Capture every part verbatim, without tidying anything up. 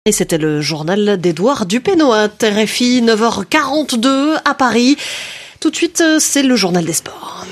Et c'était le journal d'Édouard Dupénoat, R F I, neuf heures quarante-deux à Paris. Tout de suite, c'est le journal des sports.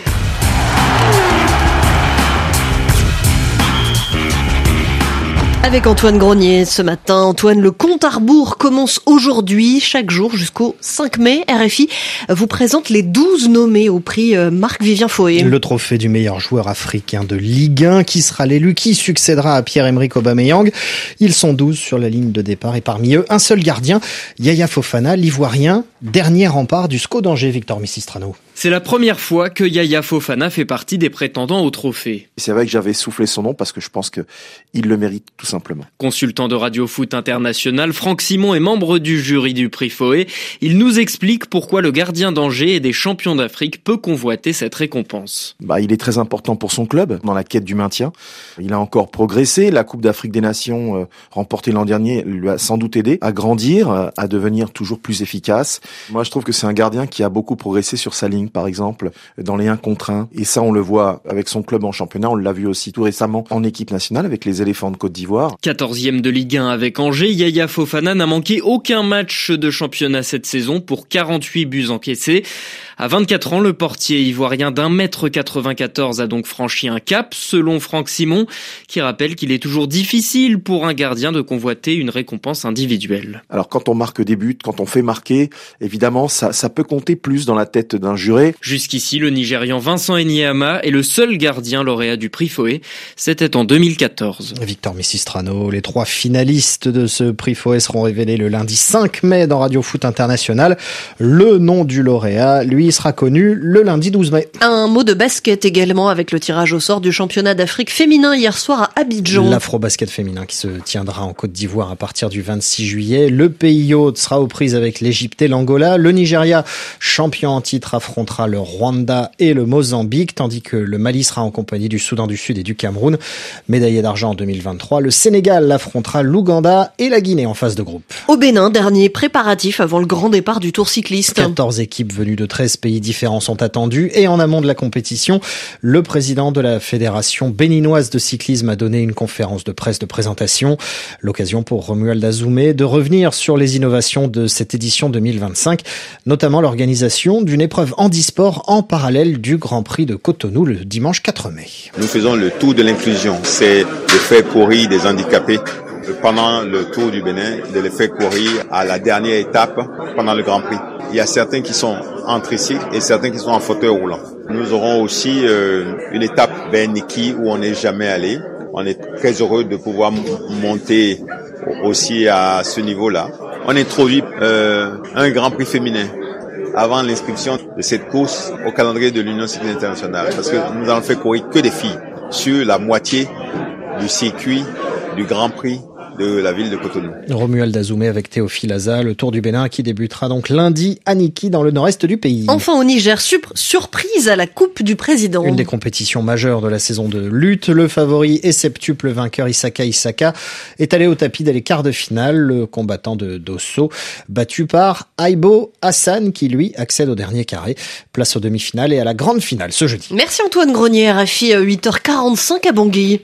Avec Antoine Grenier ce matin. Antoine, le compte à rebours commence aujourd'hui, chaque jour jusqu'au cinq mai. R F I vous présente les douze nommés au prix Marc-Vivien Foé. Le trophée du meilleur joueur africain de Ligue un qui sera l'élu, qui succédera à Pierre-Emerick Aubameyang. Ils sont douze sur la ligne de départ et parmi eux, un seul gardien, Yaya Fofana, l'Ivoirien, dernier rempart du S C O d'Angers, Victor Messistrano. C'est la première fois que Yaya Fofana fait partie des prétendants au trophée. C'est vrai que j'avais soufflé son nom parce que je pense qu'il le mérite tout simplement. Consultant de Radio Foot International, Franck Simon est membre du jury du prix Foé. Il nous explique pourquoi le gardien d'Angers et des champions d'Afrique peut convoiter cette récompense. Bah, il est très important pour son club dans la quête du maintien. Il a encore progressé. La Coupe d'Afrique des Nations euh, remportée l'an dernier lui a sans doute aidé à grandir, euh, à devenir toujours plus efficace. Moi, je trouve que c'est un gardien qui a beaucoup progressé sur sa ligne, par exemple, dans les un contre un. Et ça, on le voit avec son club en championnat. On l'a vu aussi tout récemment en équipe nationale avec les éléphants de Côte d'Ivoire. quatorzième de Ligue un avec Angers, Yaya Fofana n'a manqué aucun match de championnat cette saison pour quarante-huit buts encaissés. À vingt-quatre ans, le portier ivoirien d'un mètre quatre-vingt-quatorze a donc franchi un cap, selon Franck Simon, qui rappelle qu'il est toujours difficile pour un gardien de convoiter une récompense individuelle. Alors quand on marque des buts, quand on fait marquer, évidemment, ça, ça peut compter plus dans la tête d'un juré. Jusqu'ici, le Nigérian Vincent Enyama est le seul gardien lauréat du prix Foé. C'était en deux mille quatorze. Victor Messistrano, les trois finalistes de ce prix Foé seront révélés le lundi cinq mai dans Radio Foot International. Le nom du lauréat, lui, sera connu le lundi douze mai. Un mot de basket également avec le tirage au sort du championnat d'Afrique féminin hier soir à Abidjan. L'afro-basket féminin qui se tiendra en Côte d'Ivoire à partir du vingt-six juillet. Le pays hôte sera aux prises avec l'Égypte et l'Angola. Le Nigeria, champion en titre, affrontera le Rwanda et le Mozambique, tandis que le Mali sera en compagnie du Soudan du Sud et du Cameroun. Médaillé d'argent en deux mille vingt-trois, le Sénégal affrontera l'Ouganda et la Guinée en phase de groupe. Au Bénin, dernier préparatif avant le grand départ du Tour cycliste. quatorze équipes venues de treize pays différents sont attendues et en amont de la compétition, le président de la Fédération béninoise de cyclisme a donné une conférence de presse de présentation. L'occasion pour Romuald Azoumé de revenir sur les innovations de cette édition deux mille vingt-cinq, notamment l'organisation d'une épreuve handisport en parallèle du Grand Prix de Cotonou le dimanche quatre mai. Nous faisons le tour de l'inclusion, c'est de faire courir des handicapés pendant le Tour du Bénin, de les faire courir à la dernière étape pendant le Grand Prix. Il y a certains qui sont en tricycle et certains qui sont en fauteuil roulant. Nous aurons aussi euh, une étape vers Niki où on n'est jamais allé. On est très heureux de pouvoir m- monter aussi à ce niveau-là. On introduit euh, un Grand Prix féminin avant l'inscription de cette course au calendrier de l'Union cycliste internationale, parce que nous allons faire courir que des filles sur la moitié du circuit du Grand Prix de la ville de Cotonou. Romuald Azoumé avec Théophile Aza, le Tour du Bénin qui débutera donc lundi à Niki dans le nord-est du pays. Enfin au Niger, sup- surprise à la Coupe du Président. Une des compétitions majeures de la saison de lutte. Le favori et septuple vainqueur Isaka Isaka est allé au tapis dès les quarts de finale. Le combattant de Dosso, battu par Aibo Hassan qui lui accède au dernier carré. Place aux demi-finales et à la grande finale ce jeudi. Merci Antoine Grenier, R F I, huit heures quarante-cinq à Bangui.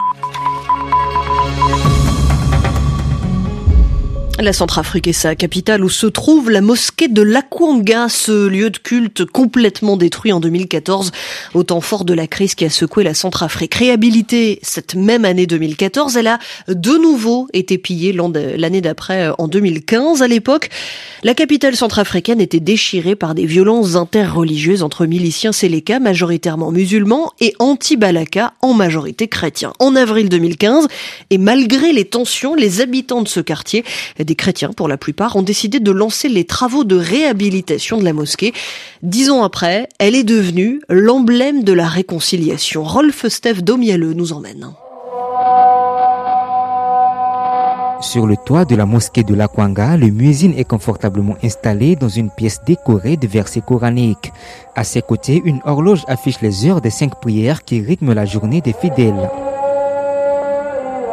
La Centrafrique est sa capitale où se trouve la mosquée de Lakwanga, ce lieu de culte complètement détruit en deux mille quatorze, au temps fort de la crise qui a secoué la Centrafrique. Réhabilitée cette même année deux mille quatorze, elle a de nouveau été pillée l'année d'après en deux mille quinze. À l'époque, la capitale centrafricaine était déchirée par des violences interreligieuses entre miliciens Séléka, majoritairement musulmans, et anti-Balaka, en majorité chrétiens. En avril deux mille quinze, et malgré les tensions, les habitants de ce quartier, des chrétiens pour la plupart, ont décidé de lancer les travaux de réhabilitation de la mosquée. Dix ans après, elle est devenue l'emblème de la réconciliation. Rolf Steph Domialeux nous emmène. Sur le toit de la mosquée de Lakwanga, le muezzin est confortablement installé dans une pièce décorée de versets coraniques. À ses côtés, une horloge affiche les heures des cinq prières qui rythment la journée des fidèles.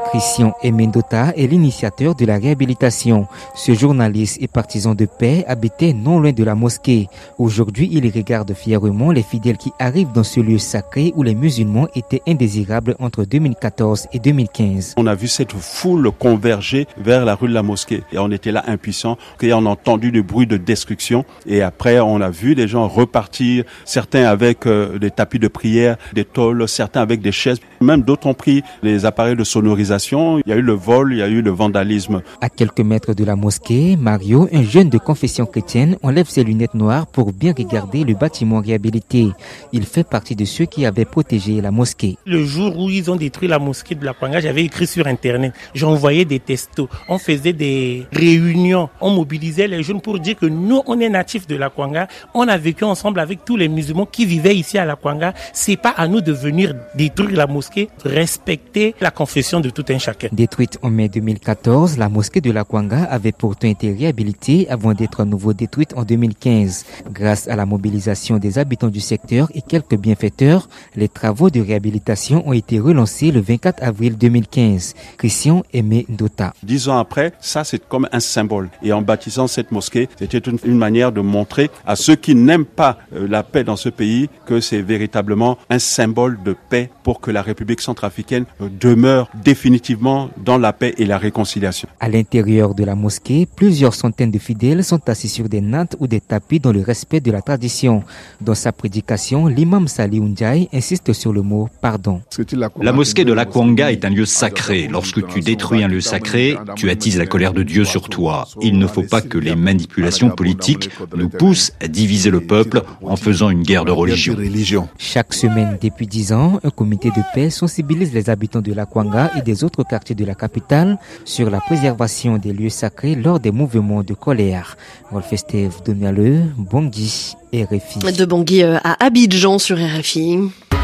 Christian Emendota est l'initiateur de la réhabilitation. Ce journaliste et partisan de paix habitait non loin de la mosquée. Aujourd'hui, il regarde fièrement les fidèles qui arrivent dans ce lieu sacré où les musulmans étaient indésirables entre deux mille quatorze et deux mille quinze. On a vu cette foule converger vers la rue de la mosquée et on était là impuissants, et on a entendu le bruit de destruction et après on a vu les gens repartir, certains avec euh, des tapis de prière, des tôles, certains avec des chaises, même d'autres ont pris les appareils de sonorisation. Il y a eu le vol, il y a eu le vandalisme. À quelques mètres de la mosquée, Mario, un jeune de confession chrétienne, enlève ses lunettes noires pour bien regarder le bâtiment réhabilité. Il fait partie de ceux qui avaient protégé la mosquée. Le jour où ils ont détruit la mosquée de la Kwanga, j'avais écrit sur internet, j'envoyais des textos, on faisait des réunions, on mobilisait les jeunes pour dire que nous, on est natifs de la Kwanga, on a vécu ensemble avec tous les musulmans qui vivaient ici à la Kwanga. C'est pas à nous de venir détruire la mosquée, respecter la confession de tout un chacun. Détruite en mai deux mille quatorze, la mosquée de la Kwanga avait pourtant été réhabilitée avant d'être à nouveau détruite en deux mille quinze. Grâce à la mobilisation des habitants du secteur et quelques bienfaiteurs, les travaux de réhabilitation ont été relancés le vingt-quatre avril deux mille quinze. Christian Aimé Ndota. Dix ans après, ça c'est comme un symbole. Et en bâtissant cette mosquée, c'était une, une manière de montrer à ceux qui n'aiment pas euh, la paix dans ce pays que c'est véritablement un symbole de paix pour que la République centrafricaine euh, demeure définitivement dans la paix et la réconciliation. À l'intérieur de la mosquée, plusieurs centaines de fidèles sont assis sur des nattes ou des tapis dans le respect de la tradition. Dans sa prédication, l'imam Sali Ndiaye insiste sur le mot pardon. La mosquée de la Kwanga est un lieu sacré. Lorsque tu détruis un lieu sacré, tu attises la colère de Dieu sur toi. Il ne faut pas que les manipulations politiques nous poussent à diviser le peuple en faisant une guerre de religion. Chaque semaine depuis dix ans, un comité de paix sensibilise les habitants de la Kwanga et des autres quartiers de la capitale sur la préservation des lieux sacrés lors des mouvements de colère. Wolf Estève Domialeux, Bangui, R F I. De Bangui à Abidjan sur R F I.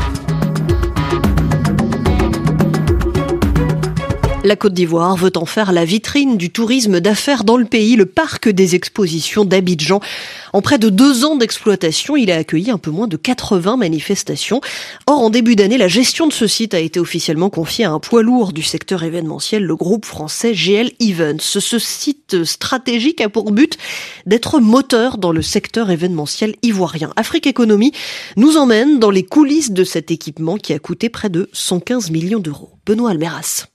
La Côte d'Ivoire veut en faire la vitrine du tourisme d'affaires dans le pays. Le parc des expositions d'Abidjan, en près de deux ans d'exploitation, il a accueilli un peu moins de quatre-vingts manifestations. Or, en début d'année, la gestion de ce site a été officiellement confiée à un poids lourd du secteur événementiel, le groupe français G L Events. Ce site stratégique a pour but d'être moteur dans le secteur événementiel ivoirien. Afrique Économie nous emmène dans les coulisses de cet équipement qui a coûté près de cent quinze millions d'euros. Benoît Almeras.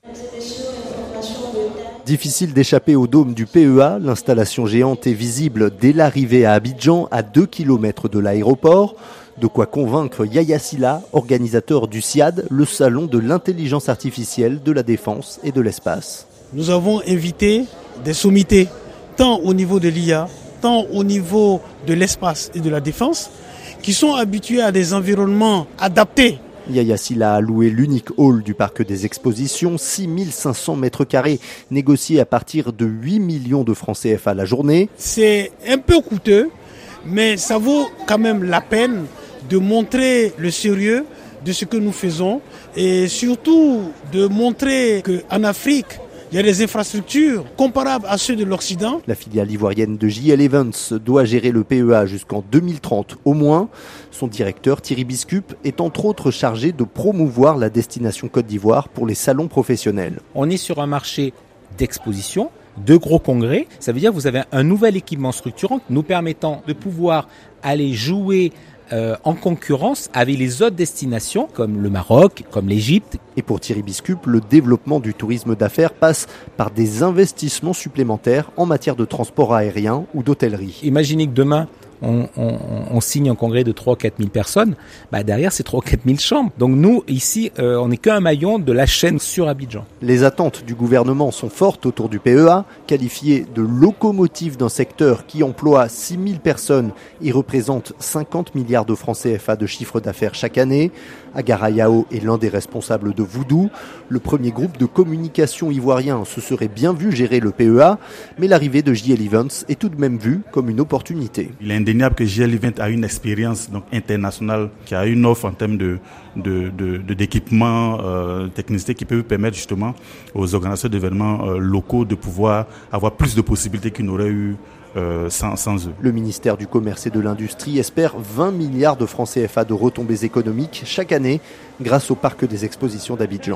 Difficile d'échapper au dôme du P E A, l'installation géante est visible dès l'arrivée à Abidjan, à deux kilomètres de l'aéroport. De quoi convaincre Yaya Silla, organisateur du S I A D, le salon de l'intelligence artificielle, de la défense et de l'espace. Nous avons invité des sommités, tant au niveau de l'I A, tant au niveau de l'espace et de la défense, qui sont habitués à des environnements adaptés. Yaya Silla a loué l'unique hall du parc des expositions, six mille cinq cents mètres carrés, négociés à partir de huit millions de francs C F A la journée. C'est un peu coûteux, mais ça vaut quand même la peine de montrer le sérieux de ce que nous faisons et surtout de montrer qu'en Afrique, il y a des infrastructures comparables à ceux de l'Occident. La filiale ivoirienne de J L Events doit gérer le P E A jusqu'en deux mille trente au moins. Son directeur Thierry Biscup est entre autres chargé de promouvoir la destination Côte d'Ivoire pour les salons professionnels. On est sur un marché d'exposition, de gros congrès. Ça veut dire que vous avez un nouvel équipement structurant nous permettant de pouvoir aller jouer Euh, en concurrence avec les autres destinations comme le Maroc, comme l'Égypte. Et pour Thierry Biscup, le développement du tourisme d'affaires passe par des investissements supplémentaires en matière de transport aérien ou d'hôtellerie. Imaginez que demain, on, on, on signe un congrès de trois à quatre mille personnes, bah derrière c'est trois à quatre mille chambres. Donc nous, ici, euh, on n'est qu'un maillon de la chaîne sur Abidjan. Les attentes du gouvernement sont fortes autour du P E A, qualifié de locomotive d'un secteur qui emploie six mille personnes et représente cinquante milliards de francs C F A de chiffre d'affaires chaque année. Agara Yao est l'un des responsables de Voodoo. Le premier groupe de communication ivoirien se serait bien vu gérer le P E A, mais l'arrivée de J L Events est tout de même vue comme une opportunité. Il est indéniable que J L Events a une expérience donc, internationale, qui a une offre en termes de, de, de, de, d'équipements, euh, technicité qui peut permettre justement aux organisateurs d'événements euh, locaux de pouvoir avoir plus de possibilités qu'ils n'auraient eu Euh, sans, sans eux. Le ministère du Commerce et de l'Industrie espère vingt milliards de francs C F A de retombées économiques chaque année grâce au parc des expositions d'Abidjan.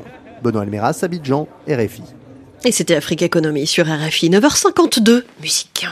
Benoît Almeras, Abidjan, R F I. Et c'était Afrique Économie sur R F I, neuf heures cinquante-deux, musique.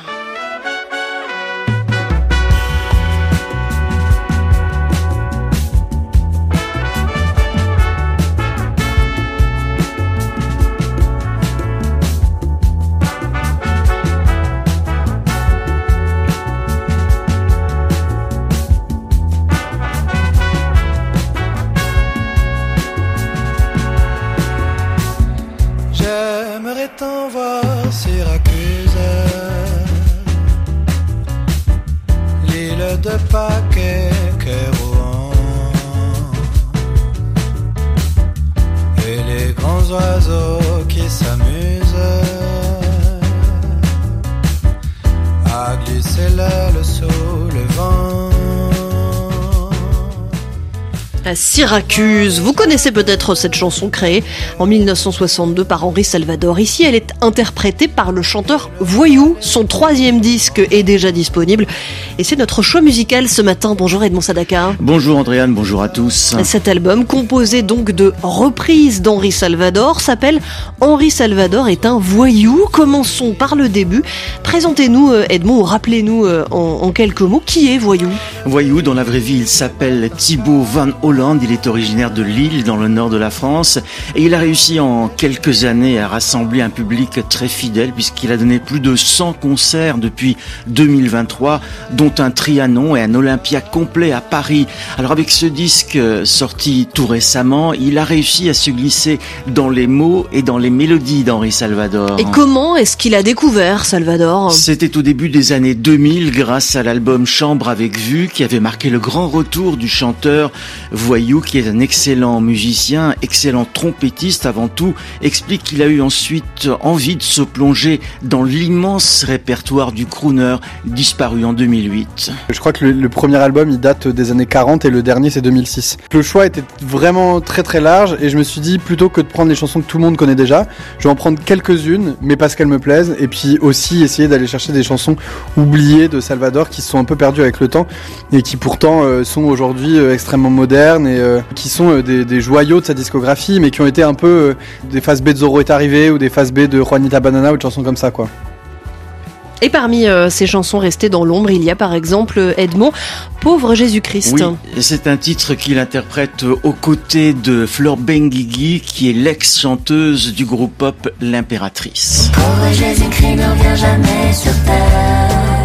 J'aimerais t'en voir Syracuse, l'île de Pâques et Rouen, et les grands oiseaux qui s'amusent à glisser l'aile sous le vent. À Syracuse, vous connaissez peut-être cette chanson créée en mille neuf cent soixante-deux par Henri Salvador. Ici, elle est interprétée par le chanteur Voyou. Son troisième disque est déjà disponible et c'est notre choix musical ce matin. Bonjour Edmond Sadaka. Bonjour Andréane, bonjour à tous. Cet album, composé donc de reprises d'Henri Salvador, s'appelle Henri Salvador est un voyou. Commençons par le début. Présentez-nous Edmond, ou rappelez-nous en, en quelques mots, qui est Voyou ? Voyou, dans la vraie vie, il s'appelle Thibaut Van Holland, il est originaire de Lille, dans le nord de la France, et il a réussi en quelques années à rassembler un public très fidèle, puisqu'il a donné plus de cent concerts depuis deux mille vingt-trois, dont un Trianon et un Olympia complet à Paris. Alors avec ce disque sorti tout récemment, il a réussi à se glisser dans les mots et dans les mélodies d'Henri Salvador. Et comment est-ce qu'il a découvert Salvador ? C'était au début des années deux mille, grâce à l'album Chambre avec vue, qui avait marqué le grand retour du chanteur Voyou, qui est un excellent musicien, excellent trompettiste avant tout, explique qu'il a eu ensuite envie de se plonger dans l'immense répertoire du crooner disparu en deux mille huit. Je crois que le, le premier album il date des années quarante et le dernier c'est deux mille six. Le choix était vraiment très très large et je me suis dit plutôt que de prendre les chansons que tout le monde connaît déjà, je vais en prendre quelques-unes mais parce qu'elles me plaisent et puis aussi essayer d'aller chercher des chansons oubliées de Salvador qui se sont un peu perdues avec le temps et qui pourtant euh, sont aujourd'hui euh, extrêmement modernes et euh, qui sont euh, des, des joyaux de sa discographie mais qui ont été un peu euh, des phases B de Zorro est arrivé ou des phases B de Juanita Banana ou de chansons comme ça quoi. Et parmi euh, ces chansons restées dans l'ombre, il y a par exemple Edmond, Pauvre Jésus-Christ. Oui, c'est un titre qu'il interprète aux côtés de Fleur Benguigui, qui est l'ex-chanteuse du groupe pop L'Impératrice. Pauvre Jésus-Christ ne revient jamais sur terre.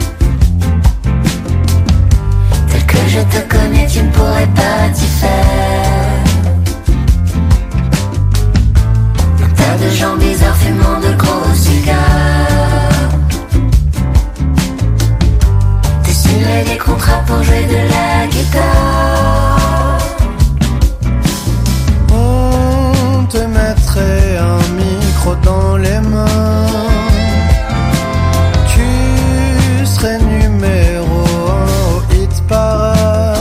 Tel que je te connais, tu ne pourrais pas t'y faire. Un tas de gens bizarres fumant de gros cigares. Des contrats pour jouer de la guitare. On te mettrait un micro dans les mains. Tu serais numéro un au hit parade.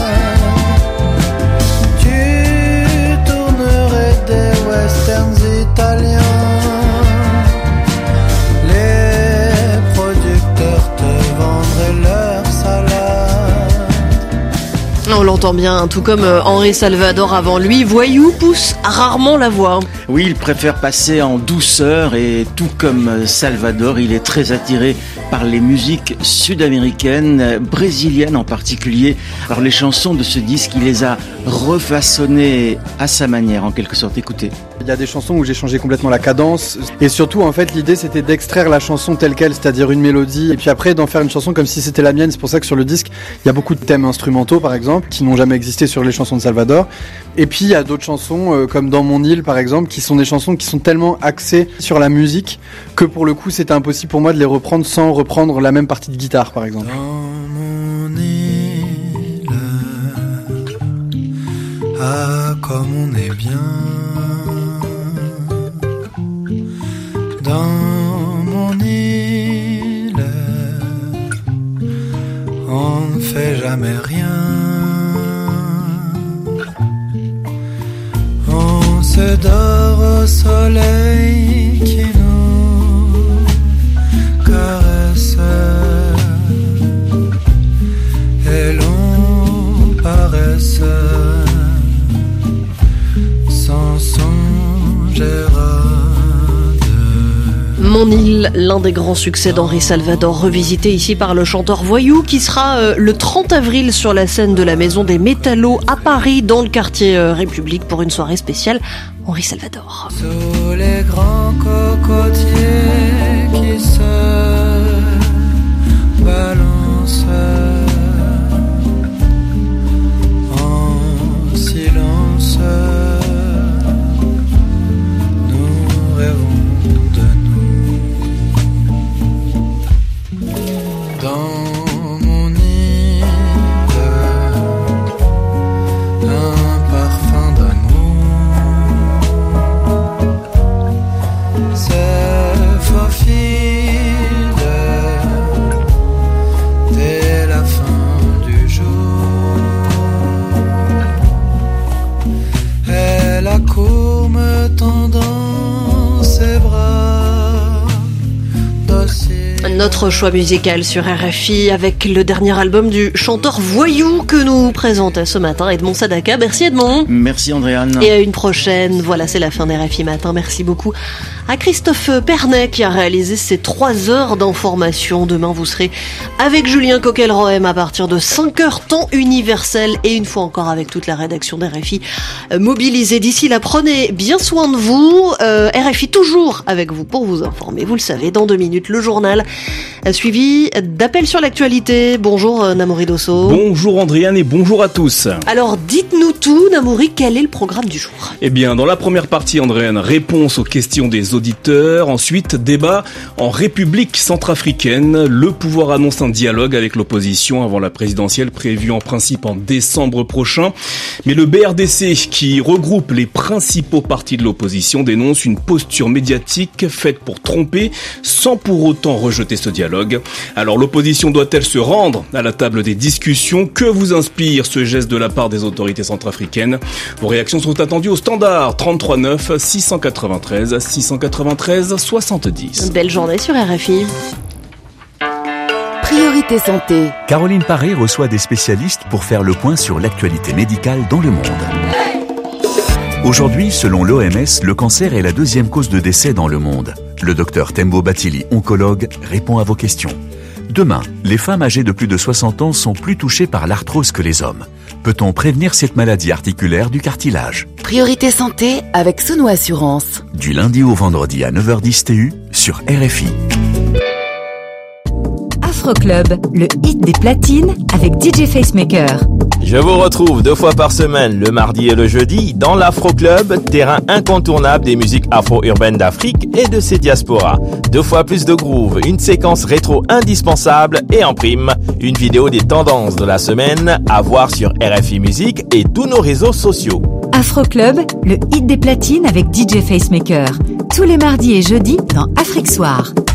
Tu tournerais des westerns italiens. Les producteurs te vendraient leur salade. On l'entend bien, tout comme Henri Salvador avant lui, Voyou pousse rarement la voix. Oui, il préfère passer en douceur et tout comme Salvador, il est très attiré par les musiques sud-américaines, brésiliennes en particulier. Alors les chansons de ce disque, il les a refaçonnées à sa manière, en quelque sorte. Écoutez. Il y a des chansons où j'ai changé complètement la cadence et surtout en fait l'idée c'était d'extraire la chanson telle quelle, c'est-à-dire une mélodie et puis après d'en faire une chanson comme si c'était la mienne. C'est pour ça que sur le disque il y a beaucoup de thèmes instrumentaux par exemple qui n'ont jamais existé sur les chansons de Salvador et puis il y a d'autres chansons euh, comme Dans mon île par exemple qui sont des chansons qui sont tellement axées sur la musique que pour le coup c'était impossible pour moi de les reprendre sans reprendre la même partie de guitare par exemple. Dans mon île, ah comme on est bien. Dans mon île, on ne fait jamais rien. On se dort au soleil qui nous caresse et l'on paresse sans son l'un des grands succès d'Henri Salvador, revisité ici par le chanteur Voyou, qui sera euh, le trente avril sur la scène de la Maison des Métallos à Paris, dans le quartier euh, République, pour une soirée spéciale Henri Salvador. Sous les grands cocotiers qui se balancent en silence, nous rêvons de nous. Dans mon île, un parfum d'amour se faufile dès la fin du jour. Elle accourt me tendant ses bras dociles. Notre choix musical sur R F I avec le dernier album du chanteur Voyou que nous présente ce matin Edmond Sadaka. Merci Edmond. Merci Andréane. Et à une prochaine. Voilà, c'est la fin d'R F I Matin. Merci beaucoup à Christophe Pernet qui a réalisé ces trois heures d'information. Demain, vous serez avec Julien Coquel-Rohem à partir de cinq heures temps universel et une fois encore avec toute la rédaction d'R F I mobilisée. D'ici là, prenez bien soin de vous. Euh, R F I toujours avec vous pour vous informer. Vous le savez, dans deux minutes, le journal suivi d'appels sur l'actualité. Bonjour euh, Namouri Dosso. Bonjour Andréane et bonjour à tous. Alors dites-nous tout Namouri, quel est le programme du jour? Eh bien dans la première partie Andréane, réponse aux questions des auditeurs. Ensuite débat en République centrafricaine. Le pouvoir annonce un dialogue avec l'opposition avant la présidentielle prévue en principe en décembre prochain. Mais le B R D C qui regroupe les principaux partis de l'opposition dénonce une posture médiatique faite pour tromper sans pour autant rejeter ce dialogue. Alors l'opposition doit-elle se rendre à la table des discussions? Que vous inspire ce geste de la part des autorités centrafricaines? Vos réactions sont attendues au standard trente-trois neuf six cent quatre-vingt-treize six cent quatre-vingt-treize soixante-dix. Belle journée sur R F I. Priorité santé. Caroline Paré reçoit des spécialistes pour faire le point sur l'actualité médicale dans le monde. Aujourd'hui, selon l'O M S, le cancer est la deuxième cause de décès dans le monde. Le docteur Tembo Batili, oncologue, répond à vos questions. Demain, les femmes âgées de plus de soixante ans sont plus touchées par l'arthrose que les hommes. Peut-on prévenir cette maladie articulaire du cartilage? Priorité santé avec Souno Assurance. Du lundi au vendredi à neuf heures dix T U sur R F I. Afro Club, le hit des platines avec D J Facemaker. Je vous retrouve deux fois par semaine, le mardi et le jeudi, dans l'Afro Club, terrain incontournable des musiques afro-urbaines d'Afrique et de ses diasporas. Deux fois plus de groove, une séquence rétro indispensable et en prime, une vidéo des tendances de la semaine à voir sur R F I Musique et tous nos réseaux sociaux. Afro Club, le hit des platines avec D J Facemaker. Tous les mardis et jeudis dans Afrique Soir.